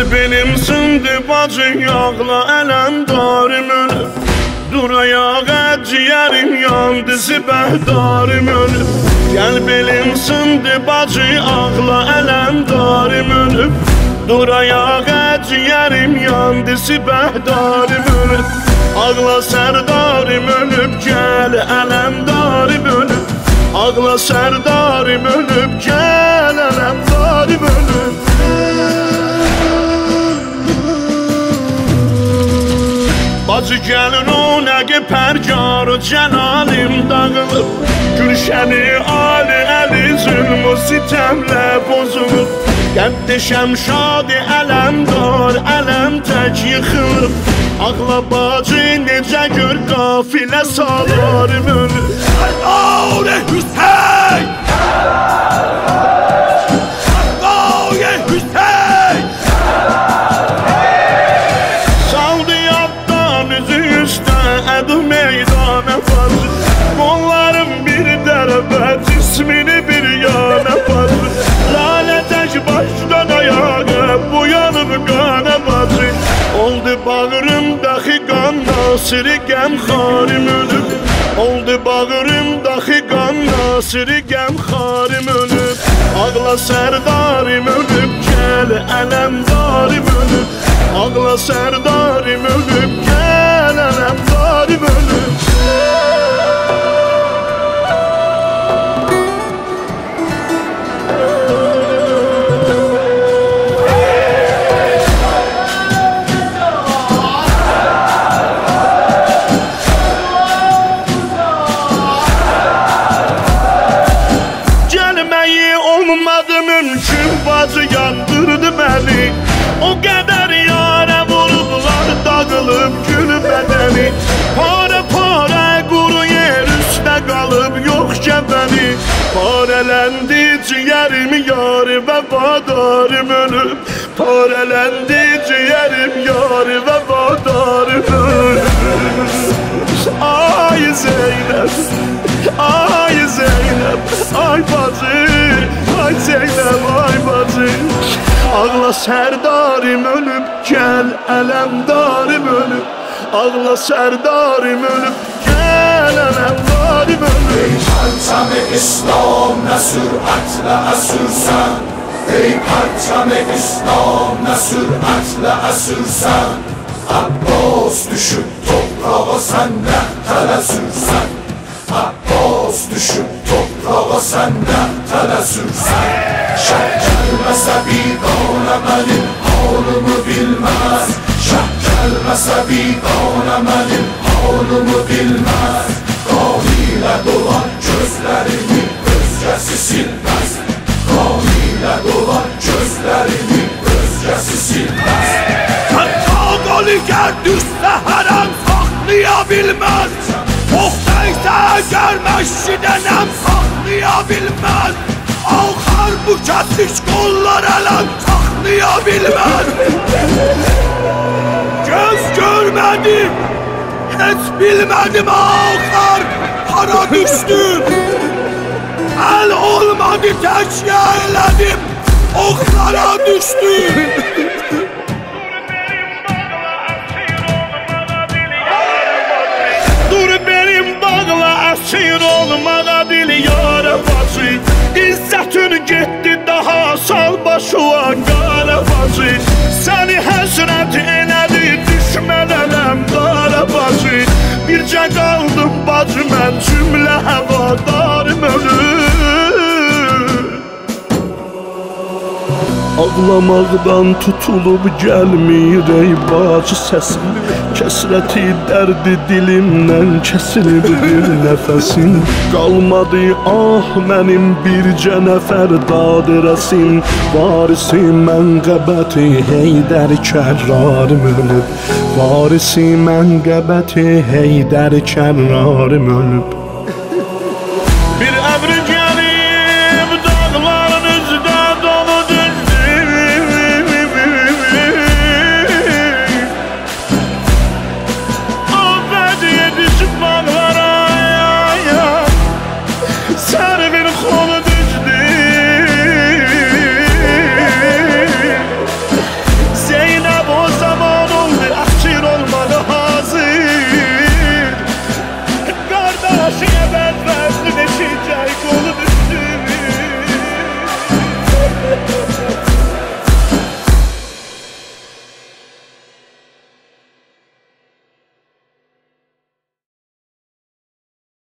benim sındı bacı yağla ələmdarım ölüb. Dur ayağa ciğerim yandı zibəhdarım ölüb. Gel benim sındı bacı ağla ələmdarım ölüb. Dur ayağa ciğerim yandı zibəhdarım ölüb. Ağla sərdarım ölüb gel ələmdarım ölüb. Ağla sərdarım ölüb gel ələmdarım ölüb. Bacı gəlin o nəqi pərgarı cəlalim dağılıb. Gülşəni ali əli zülmü sitəmlə bozulub. Qəddişəm şadi ələmdar ələm tək yıxılıb. Ağla bacı necə gör qafilə salarım ölüb. Əl'alə Hüseyn! Əl'alə Hüseyn! Saldı yaddan üzü üstə ədu meydana bacı. Qollarım bir dərəbə cismini bir yana bacı. Lalə tək başdan ayağa buyanıb qana bacı. Oldu bağrımdakı qan nasiri qəmxarim ölüb. Oldu bağrımdakı qan nasiri qəmxarim ölüb. Ağla sərdarım ölüb gəl ələmdarım ölüb. Ağla sərdarım ölüb gəl ələmdarım ölüb. Olmadı mümkün bacı yandırdı beni. O qədər yara vurublar dağılıb gül bədəni. Para para quru yer üstə qalıb yox kəbəni. Parələndi ciğərim yarı vəfadarım ölüb. Parələndi ciğərim yarı vəfadarım ölüb. Ay Zeynəb, ay Zeynəb, ay bacı, ay Zeynəb, ay bacı. Ağla sərdarım ölüb, gəl ələmdarım ölüb. Ağla sərdarım ölüb, gəl ələmdarım ölüb. Ey parçam-ı İslam nə sürətlə əsürsən. Ey parçam-ı İslam nə sürətlə əsürsən. Abbas düşüb toprağa sən nə tələ sürsən. Abbas düşüb toprağa sən nə tələ sürsən. Şəh gəlməsə biganə mənim halımı bilməz. Şəh gəlməsə biganə mənim halımı bilməz. Qan ilə dolan gözlərimi özgəsi silməz. Qan ilə dolan gözlərimi özgəsi silməz. Oligar düşsə hərəm saxlaya bilməz. Oxtaysa əgər məşqidənəm saxlaya bilməz. Axar bu kəsiş qollar ələm saxlaya bilməz. Göz görmədim, heç bilmədim axar hara düşdüm. Əl olmadı təkyə elədim, oxlara düşdüm. Əsir olmağa dil yara bacı. İzzətin getdi daha sal başıva qara bacı. Səni həsrət elədi düşmən ələmdara bacı. Bircə qaldım bacı mən cümlə həvadarım ölüb. Ağlamaqdan tutulub gəlmir ey bacı səsim. Kəsrəti dərdi dilimdən kəsilib bir nəfəsim. Qalmadı ah mənim bircə nəfər dadirəsim. Varisi mənqəbəti Heydər kərrarım ölüb. Varisi mənqəbəti Heydər kərrarım ölüb.